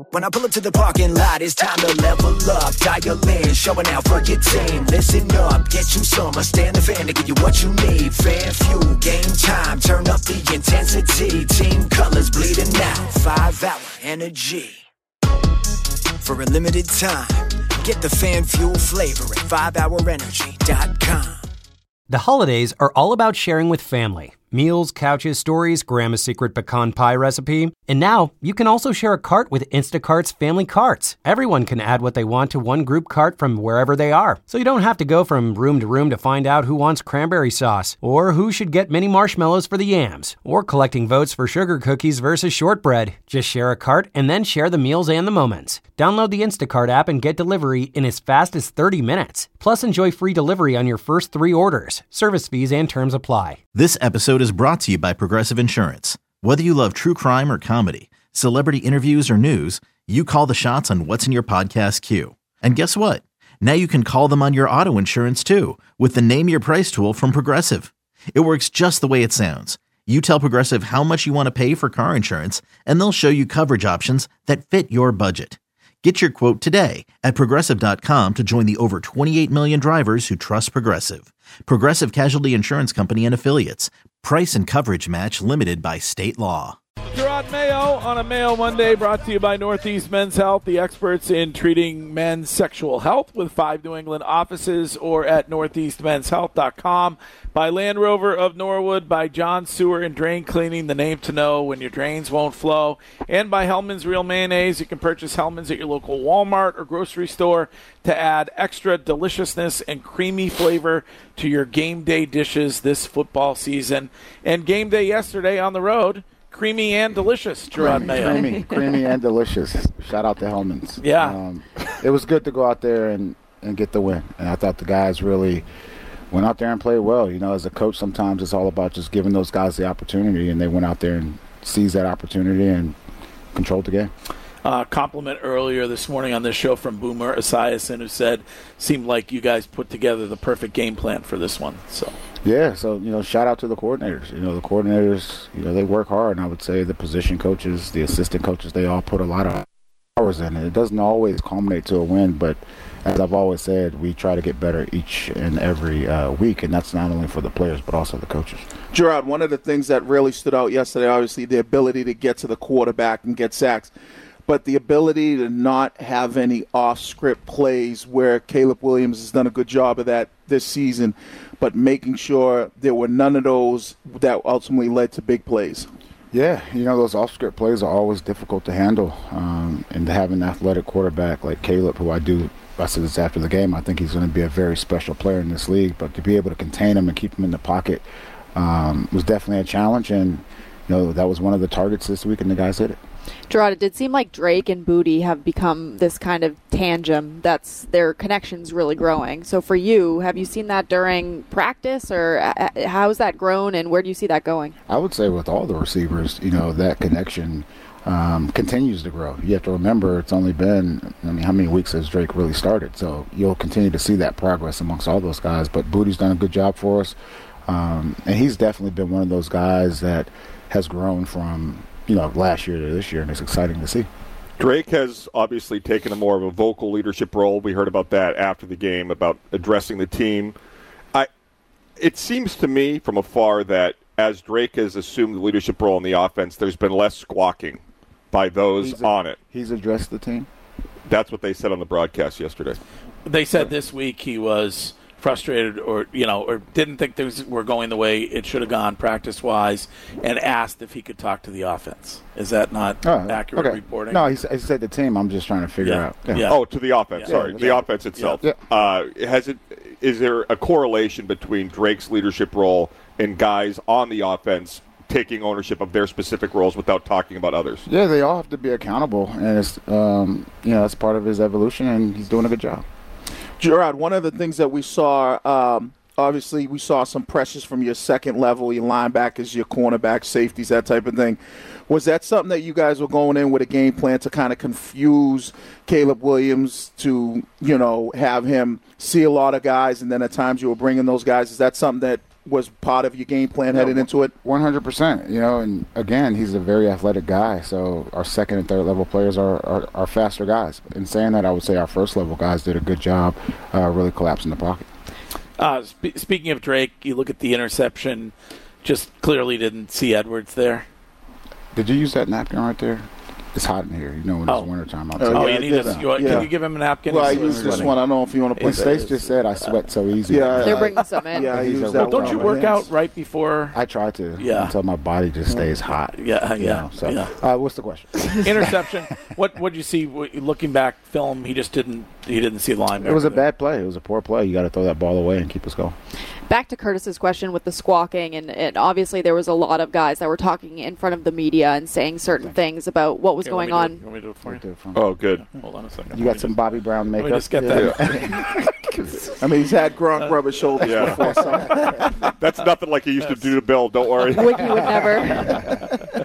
When I pull up to the parking lot, it's time to level up. Dial in, showing out for your team. Listen up, get you some. Stand the fan to give you what you need. Fan fuel, game time, turn up the intensity. Team colors bleeding out, 5-hour energy. For a limited time, get the fan fuel flavor at 5hourenergy.com. The holidays are all about sharing with family. Meals, couches, stories, Grandma's secret pecan pie recipe. And now, you can also share a cart with Instacart's Family Carts. Everyone can add what they want to one group cart from wherever they are. So you don't have to go from room to find out who wants cranberry sauce, or who should get mini marshmallows for the yams, or collecting votes for sugar cookies versus shortbread. Just share a cart and then share the meals and the moments. Download the Instacart app and get delivery in as fast as 30 minutes. Plus, enjoy free delivery on your first 3 orders. Service fees and terms apply. This episode is brought to you by Progressive Insurance. Whether you love true crime or comedy, celebrity interviews or news, you call the shots on what's in your podcast queue. And guess what? Now you can call them on your auto insurance too with the Name Your Price tool from Progressive. It works just the way it sounds. You tell Progressive how much you want to pay for car insurance, and they'll show you coverage options that fit your budget. Get your quote today at Progressive.com to join the over 28 million drivers who trust Progressive. Progressive Casualty Insurance Company and Affiliates. Price and coverage match limited by state law. Gerard Mayo on a Mayo Monday, brought to you by Northeast Men's Health, the experts in treating men's sexual health with 5 New England offices, or at northeastmenshealth.com. By Land Rover of Norwood, by John Sewer and Drain Cleaning, the name to know when your drains won't flow, and by Hellman's Real Mayonnaise. You can purchase Hellman's at your local Walmart or grocery store to add extra deliciousness and creamy flavor to your game day dishes this football season. And game day yesterday on the road, creamy and delicious, Gerard Mayo. Creamy and delicious. Shout out to Hellman's. Yeah. It was good to go out there and get the win. And I thought the guys really went out there and played well. You know, as a coach, sometimes it's all about just giving those guys the opportunity, and they went out there and seized that opportunity and controlled the game. Compliment earlier this morning on this show from Boomer Esiason, who said, seemed like you guys put together the perfect game plan for this one. So shout out to the coordinators. The coordinators, they work hard, and I would say the position coaches, the assistant coaches, they all put a lot of hours in it. It doesn't always culminate to a win, but as I've always said, we try to get better each and every week, and that's not only for the players but also the coaches. Gerard, one of the things that really stood out yesterday, obviously, the ability to get to the quarterback and get sacks, but the ability to not have any off-script plays, where Caleb Williams has done a good job of that this season, but making sure there were none of those that ultimately led to big plays. Yeah, those off-script plays are always difficult to handle, and to have an athletic quarterback like Caleb, who I said this after the game, I think he's going to be a very special player in this league, but to be able to contain him and keep him in the pocket was definitely a challenge, and that was one of the targets this week, and the guys hit it. Gerard, it did seem like Drake and Booty have become this kind of tandem that's their connection's really growing. So for you, have you seen that during practice, or how's that grown, and where do you see that going? I would say with all the receivers, that connection continues to grow. You have to remember it's only been, how many weeks has Drake really started? So you'll continue to see that progress amongst all those guys. But Booty's done a good job for us, and he's definitely been one of those guys that has grown from last year to this year, and it's exciting to see. Drake has obviously taken a more of a vocal leadership role. We heard about that after the game, about addressing the team. It seems to me from afar that as Drake has assumed the leadership role in the offense, there's been less squawking by those on it. He's addressed the team? That's what they said on the broadcast yesterday. They said this week he was frustrated or didn't think things were going the way it should have gone practice-wise, and asked if he could talk to the offense. Is that not accurate reporting? No, he said the team. I'm just trying to figure out. Yeah. Oh, to the offense. Yeah. Sorry, the offense itself. Yeah. Is there a correlation between Drake's leadership role and guys on the offense taking ownership of their specific roles without talking about others? Yeah, they all have to be accountable, and it's that's part of his evolution, and he's doing a good job. Gerard, one of the things that we saw, obviously we saw some pressures from your second level, your linebackers, your cornerbacks, safeties, that type of thing. Was that something that you guys were going in with a game plan to kind of confuse Caleb Williams, to, have him see a lot of guys, and then at times you were bringing those guys? Is that something that was part of your game plan heading into it? 100%. And again, he's a very athletic guy. So our second and third level players are faster guys. In saying that, I would say our first level guys did a good job really collapsing the pocket. Speaking of Drake, you look at the interception, just clearly didn't see Edwards there. Did you use that napkin right there? It's hot in here, when it's wintertime outside. Oh, can you give him a napkin? Well, I use this one. I don't know if you want to put Stace just said I sweat so easy. Yeah, they're bringing some in. Yeah, I use that. Don't you work out right before? I try to. Yeah. Until my body just stays hot. Yeah. What's the question? Interception. What did you see? Looking back, film. He didn't see the line. It was a bad play. It was a poor play. You got to throw that ball away and keep us going. Back to Curtis's question with the squawking, and obviously there was a lot of guys that were talking in front of the media and saying certain things about what was going on. You want me to do it for you? Oh, good. Hold on a second. You got some Bobby Brown makeup? Let me just get that. I mean, he's had Gronk rub his shoulders before. So. That's nothing like he used to do to Bill. Don't worry. Wiki would never.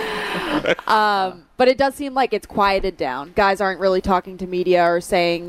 But it does seem like it's quieted down. Guys aren't really talking to media or saying,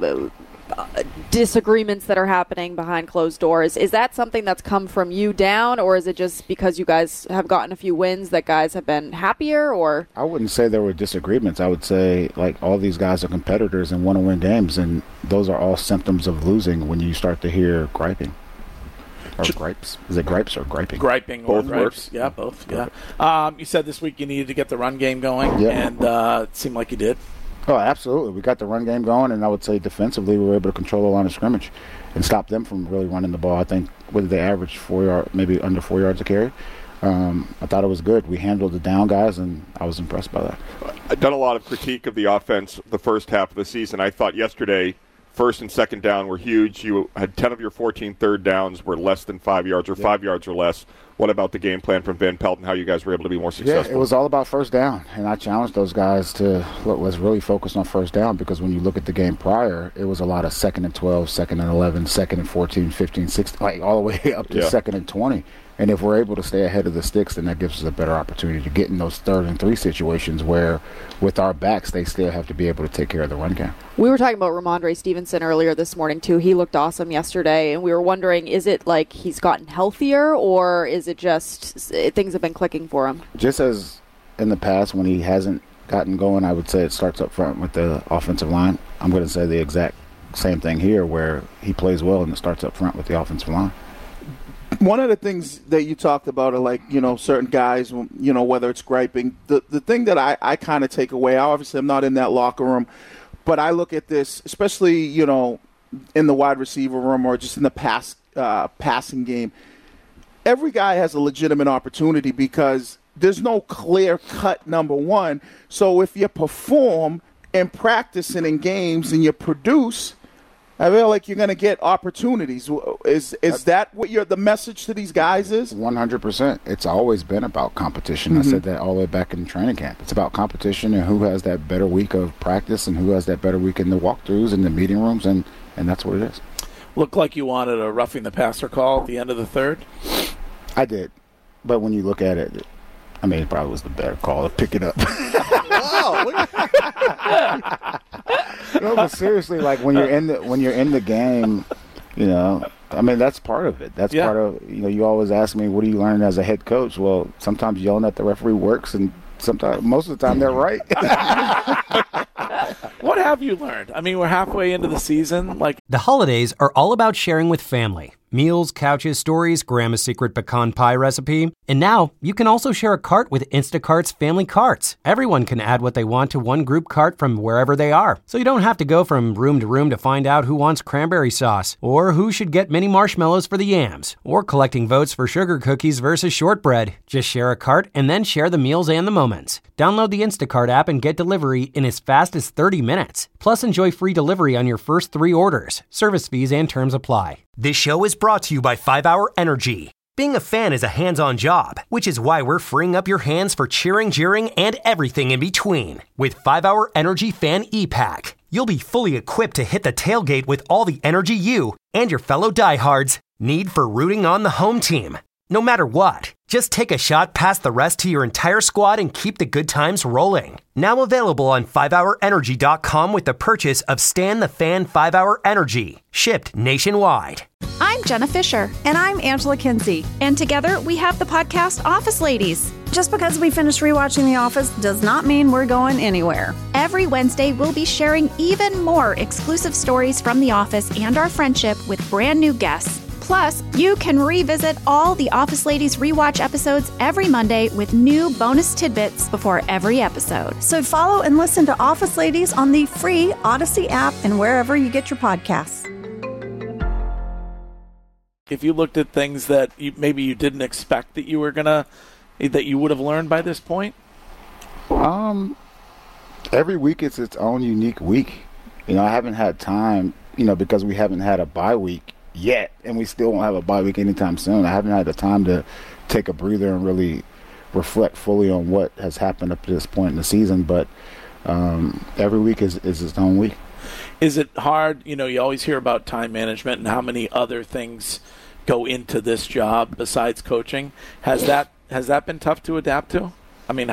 disagreements that are happening behind closed doors. Is that something that's come from you down, or is it just because you guys have gotten a few wins that guys have been happier? Or I wouldn't say there were disagreements. I would say all these guys are competitors and want to win games, and those are all symptoms of losing when you start to hear griping. Or gripes. Is it gripes or griping? Griping both or gripes. Yeah, both. Yeah. You said this week you needed to get the run game going, and it seemed like you did. Oh, absolutely. We got the run game going, and I would say defensively we were able to control the line of scrimmage and stop them from really running the ball. I think with the average 4 yard, maybe under 4 yards a carry. I thought it was good. We handled the down guys, and I was impressed by that. I've done a lot of critique of the offense the first half of the season. I thought yesterday first and second down were huge. You had 10 of your 14 third downs were less than 5 yards or 5 yards or less. What about the game plan from Van Pelt and how you guys were able to be more successful? Yeah, it was all about first down, and I challenged those guys to let's really focus on first down, because when you look at the game prior, it was a lot of 2nd and 12, 2nd and 11, 2nd and 14, 15, 16, all the way up to 2nd and 20. And if we're able to stay ahead of the sticks, then that gives us a better opportunity to get in those 3rd and 3 situations where, with our backs, they still have to be able to take care of the run game. We were talking about Ramondre Stevenson earlier this morning, too. He looked awesome yesterday, and we were wondering, is it like he's gotten healthier, or is it just things have been clicking for him? Just as in the past when he hasn't gotten going, I would say it starts up front with the offensive line. I'm going to say the exact same thing here, where he plays well and it starts up front with the offensive line. One of the things that you talked about are certain guys, whether it's griping. The thing that I kind of take away, obviously I'm not in that locker room, but I look at this, especially, in the wide receiver room or just in the passing game. Every guy has a legitimate opportunity because there's no clear-cut number one. So if you perform in practice and in games and you produce, I feel like you're going to get opportunities. Is that what the message to these guys is? 100%. It's always been about competition. I said that all the way back in training camp. It's about competition and who has that better week of practice and who has that better week in the walkthroughs and the meeting rooms, and that's what it is. Looked like you wanted a roughing the passer call at the end of the third. I did. But when you look at it, it probably was the better call to pick it up. No, but seriously, when you're in the game, that's part of it. That's part of you always ask me, what do you learn as a head coach? Well, sometimes yelling at the referee works, and sometimes most of the time they're right. What have you learned? We're halfway into the season. The holidays are all about sharing with family. Meals, couches, stories, Grandma's secret pecan pie recipe. And now you can also share a cart with Instacart's family carts. Everyone can add what they want to one group cart from wherever they are. So you don't have to go from room to find out who wants cranberry sauce, or who should get mini marshmallows for the yams, or collecting votes for sugar cookies versus shortbread. Just share a cart and then share the meals and the moments. Download the Instacart app and get delivery in as fast as 30 minutes. Plus, enjoy free delivery on your first 3 orders. Service fees and terms apply. This show is brought to you by 5 Hour Energy. Being a fan is a hands-on job, which is why we're freeing up your hands for cheering, jeering, and everything in between. With 5 Hour Energy Fan E-Pack, you'll be fully equipped to hit the tailgate with all the energy you and your fellow diehards need for rooting on the home team. No matter what, just take a shot past the rest to your entire squad and keep the good times rolling. Now available on 5hourenergy.com with the purchase of Stan the Fan 5-Hour Energy. Shipped nationwide. I'm Jenna Fisher. And I'm Angela Kinsey. And together we have the podcast Office Ladies. Just because we finished rewatching The Office does not mean we're going anywhere. Every Wednesday, we'll be sharing even more exclusive stories from The Office and our friendship with brand new guests. Plus, you can revisit all the Office Ladies rewatch episodes every Monday with new bonus tidbits before every episode. So follow and listen to Office Ladies on the free Odyssey app and wherever you get your podcasts. If you looked at things that maybe you didn't expect that you would have learned by this point? Every week it's its own unique week. I haven't had time, because we haven't had a bye week yet, and we still won't have a bye week anytime soon. I haven't had the time to take a breather and really reflect fully on what has happened up to this point in the season, but every week is its own week. Is it hard? You always hear about time management and how many other things go into this job besides coaching. Has that been tough to adapt to? I mean,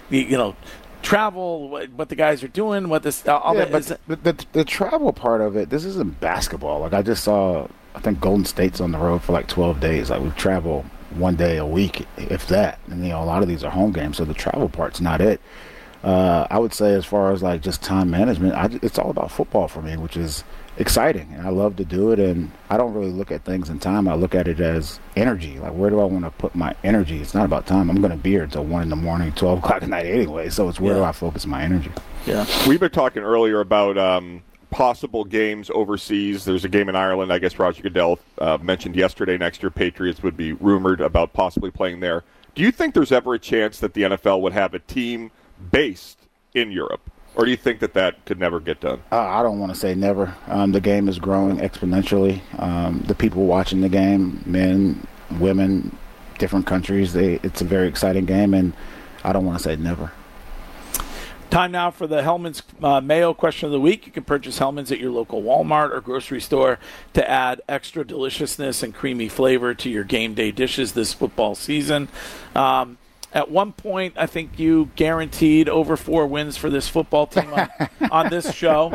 travel, what the guys are doing, what this all yeah, that but the travel part of it. This isn't basketball. Like I just saw, I think Golden State's on the road for like 12 days. Like we travel one day a week, if that. And a lot of these are home games, so the travel part's not it. I would say as far as like just time management, it's all about football for me, which is exciting, and I love to do it. And I don't really look at things in time. I look at it as energy. Like, where do I want to put my energy? It's not about time. I'm going to be here until 1 a.m, 12 o'clock at night anyway. So it's where do I focus my energy? Yeah, we've been talking earlier about possible games overseas. There's a game in Ireland. I guess Roger Goodell mentioned yesterday. Next year, Patriots would be rumored about possibly playing there. Do you think there's ever a chance that the NFL would have a team based in Europe? Or do you think that could never get done? I don't want to say never. The game is growing exponentially. The people watching the game, men, women, different countries, it's a very exciting game, and I don't want to say never. Time now for the Hellmann's Mayo question of the week. You can purchase Hellmann's at your local Walmart or grocery store to add extra deliciousness and creamy flavor to your game day dishes this football season. At one point, I think you guaranteed over 4 wins for this football team on this show.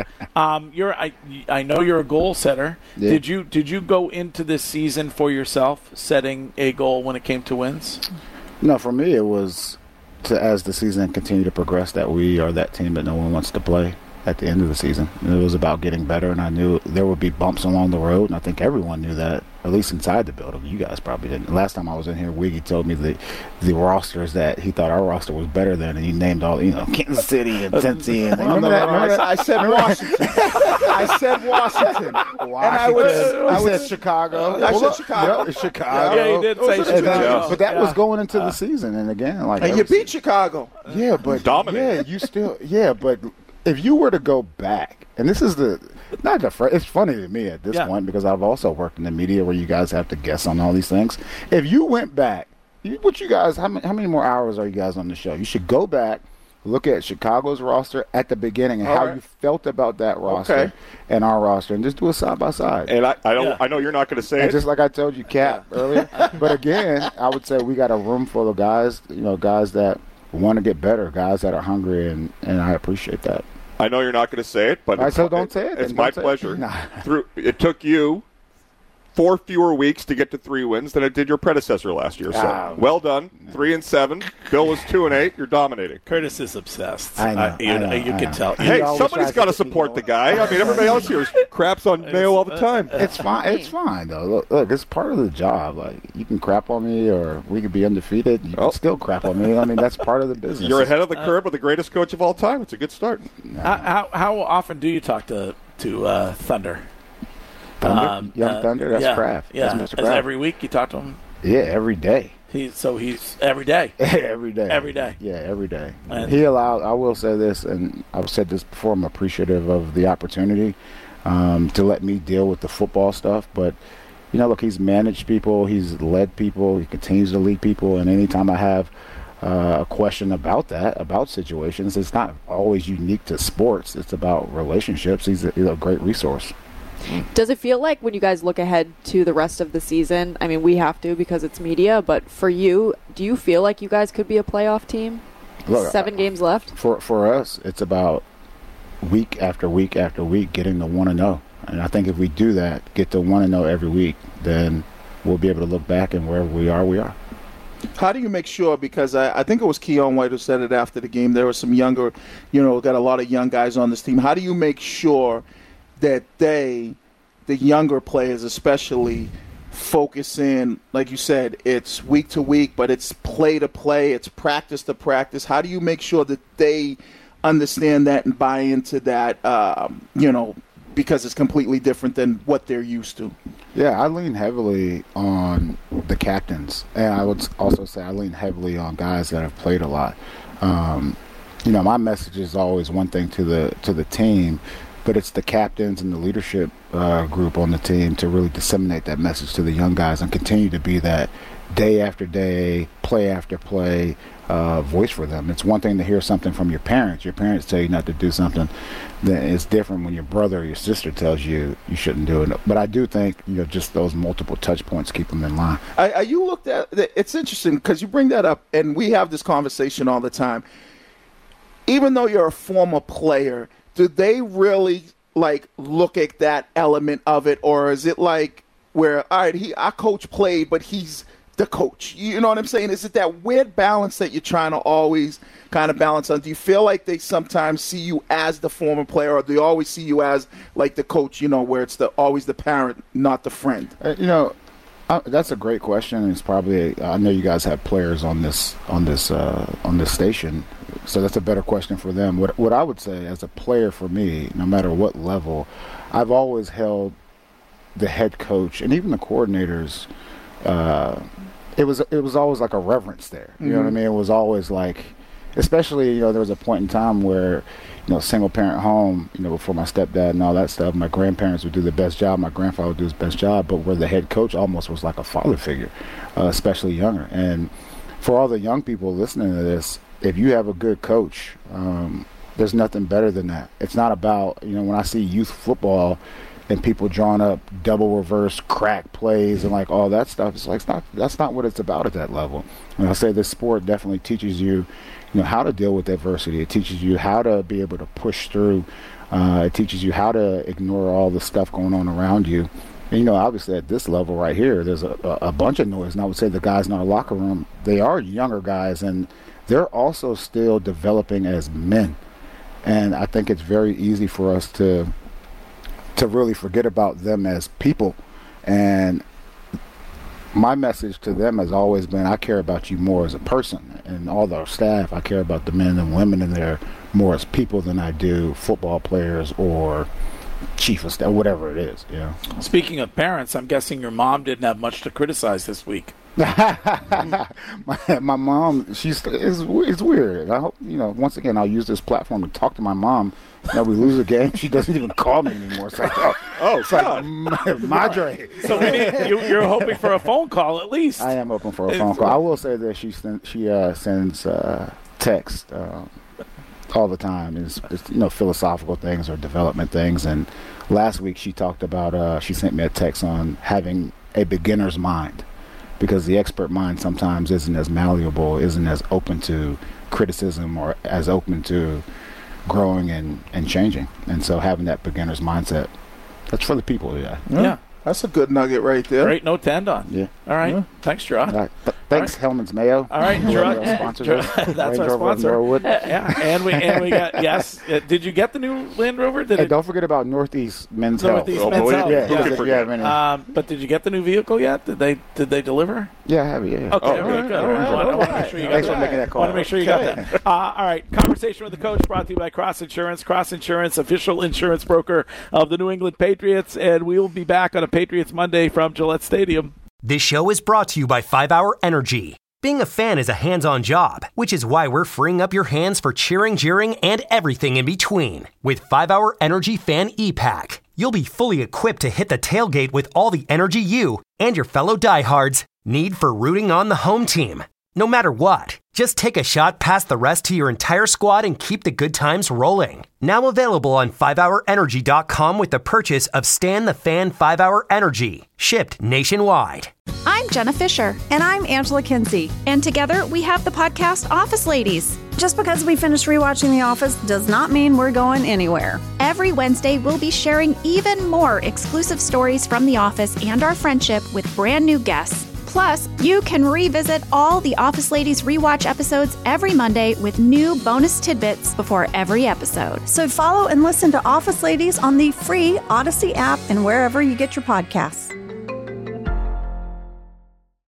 I know you're a goal setter. Yeah. Did you go into this season for yourself setting a goal when it came to wins? No, for me it was as the season continued to progress that we are that team that no one wants to play at the end of the season. It was about getting better, and I knew there would be bumps along the road, and I think everyone knew that, at least inside the building. You guys probably didn't. Last time I was in here, Wiggy told me the rosters that he thought our roster was better than, and he named all, Kansas City and Cincy. And remember that? I said Washington. I said Washington. And I said Chicago. I said Chicago. Chicago. Yeah, he did say Chicago. But that was going into the season, and again, and you beat Chicago. Yeah, but dominant. Yeah, you still. Yeah, but if you were to go back, and this is it's funny to me at this point because I've also worked in the media where you guys have to guess on all these things. If you went back, how many more hours are you guys on the show? You should go back, look at Chicago's roster at the beginning and how you felt about that roster and our roster, and just do it side by side. And I know you're not going to say it. Just like I told you, Cap, earlier. But again, I would say we got a room full of guys, guys that want to get better, guys that are hungry, and I appreciate that. I know you're not going to say it, but don't say it. It's my pleasure. It took you 4 fewer weeks to get to 3 wins than it did your predecessor last year. So well done, 3-7. Bill was 2-8. You're dominating. Curtis is obsessed. I know. You can tell. Hey, somebody's got to support the guy. I mean, everybody else here craps on Mayo all the time. It's fine. It's fine though. Look, it's part of the job. Like, you can crap on me, or we could be undefeated. You can still crap on me. I mean, that's part of the business. You're ahead of the curve with the greatest coach of all time. It's a good start. How often do you talk to Thunder? Young Thunder, that's Kraft. Yeah, that's Mr. Kraft. Every week you talk to him? Yeah, every day. He's every day? Every day. Every day? Yeah, every day. And I will say this, and I've said this before, I'm appreciative of the opportunity to let me deal with the football stuff, but, look, he's managed people, he's led people, he continues to lead people, and anytime I have a question about situations, it's not always unique to sports, it's about relationships. He's a great resource. Does it feel like when you guys look ahead to the rest of the season, I mean, we have to because it's media, but for you, do you feel like you guys could be a playoff team? Look, 7 games left? For us, it's about week after week after week getting to 1-0. And I think if we do that, get to 1-0 every week, then we'll be able to look back and wherever we are. How do you make sure, because I think it was Keon White who said it after the game, there were some younger, got a lot of young guys on this team. How do you make sure that the younger players especially, focus in, like you said, it's week to week, but it's play to play, it's practice to practice. How do you make sure that they understand that and buy into that, because it's completely different than what they're used to? Yeah, I lean heavily on the captains, and I would also say I lean heavily on guys that have played a lot. My message is always one thing to the team, but it's the captains and the leadership group on the team to really disseminate that message to the young guys and continue to be that day after day, play after play voice for them. It's one thing to hear something from your parents. Your parents tell you not to do something. Then it's different when your brother or your sister tells you you shouldn't do it. But I do think just those multiple touch points keep them in line. You looked at it's interesting because you bring that up, and we have this conversation all the time. Even though you're a former player, do they really look at that element of it, or is it like where all right, our coach played, but he's the coach? You know what I'm saying? Is it that weird balance that you're trying to always kind of balance on? Do you feel like they sometimes see you as the former player, or do they always see you as like the coach, where it's always the parent, not the friend? That's a great question. It's probably I know you guys have players on this station, so that's a better question for them. What I would say as a player for me, no matter what level, I've always held the head coach and even the coordinators. It was always like a reverence there. You know what I mean? It was always like, especially, there was a point in time where, single parent home, before my stepdad and all that stuff, my grandparents would do the best job. My grandfather would do his best job, but where the head coach almost was like a father figure, especially younger. And for all the young people listening to this, if you have a good coach, there's nothing better than that. It's not about, when I see youth football and people drawing up double reverse crack plays and all that stuff, it's like that's not what it's about at that level. And I say this sport definitely teaches you, how to deal with adversity. It teaches you how to be able to push through. It teaches you how to ignore all the stuff going on around you. And, obviously at this level right here, there's a bunch of noise. And I would say the guys in our locker room, they are younger guys, and they're also still developing as men. And I think it's very easy for us to really forget about them as people. And my message to them has always been, I care about you more as a person. And all our staff, I care about the men and women in there more as people than I do football players or chief of staff, whatever it is. Speaking of parents, I'm guessing your mom didn't have much to criticize this week. my mom, it's weird. I hope, once again, I'll use this platform to talk to my mom. Now we lose a game, she doesn't even call me anymore. It's like, Madre. So you're hoping for a phone call at least. I am hoping for a phone call. I will say that she sends text all the time. It's philosophical things or development things. And last week she talked about she sent me a text on having a beginner's mind, because the expert mind sometimes isn't as malleable, isn't as open to criticism or as open to growing and changing. And so having that beginner's mindset, that's for the people. Yeah. That's a good nugget right there. Great note to end on. Yeah. All right. Yeah. Thanks, Gerard. Right. Thanks, Hellman's Mayo. All right, Gerard. That's our sponsor. Yeah. And we got, yes. Did you get the new Land Rover? Don't forget about Northeast Men's Health. Northeast Men's Health. Yeah. But did you get the new vehicle yet? Did they deliver? Yeah, I have it. Yeah. Okay. Good. I want to make sure you got that. Thanks for making that call. I want to make sure you got that. All right. Conversation with the coach brought to you by Cross Insurance. Cross Insurance, official insurance broker of the New England Patriots. And we will be back on a Patriots Monday from Gillette Stadium. This show is brought to you by 5 Hour Energy. Being a fan is a hands-on job, which is why we're freeing up your hands for cheering, jeering, and everything in between. With 5 Hour Energy Fan E-Pack, you'll be fully equipped to hit the tailgate with all the energy you and your fellow diehards need for rooting on the home team. No matter what, Just take a shot past the rest to your entire squad and keep the good times rolling. Now available on 5hourenergy.com with the purchase of Stan the Fan 5-Hour Energy. Shipped nationwide. I'm Jenna Fisher. And I'm Angela Kinsey. And together we have the podcast Office Ladies. Just because we finished rewatching The Office does not mean we're going anywhere. Every Wednesday, we'll be sharing even more exclusive stories from The Office and our friendship with brand new guests. Plus, you can revisit all the Office Ladies rewatch episodes every Monday with new bonus tidbits before every episode. So follow and listen to Office Ladies on the free Odyssey app and wherever you get your podcasts.